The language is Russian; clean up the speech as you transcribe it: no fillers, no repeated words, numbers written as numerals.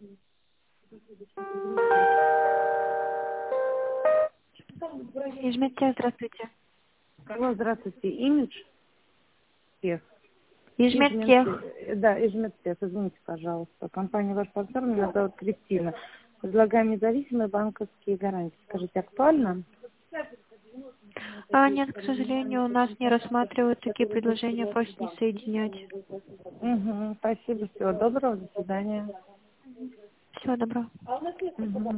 Ижметтех, здравствуйте. Алло, здравствуйте. Имидж? Тех. Ижметтех. Да, Ижметтех. Извините, пожалуйста. Компания «Ваш партнер», меня зовут Кристина. Предлагаем независимые банковские гарантии. Скажите, актуально? Нет, к сожалению, у нас не рассматривают такие предложения, просят не соединять. Угу, спасибо, всего доброго, до свидания. Всего доброго. Угу.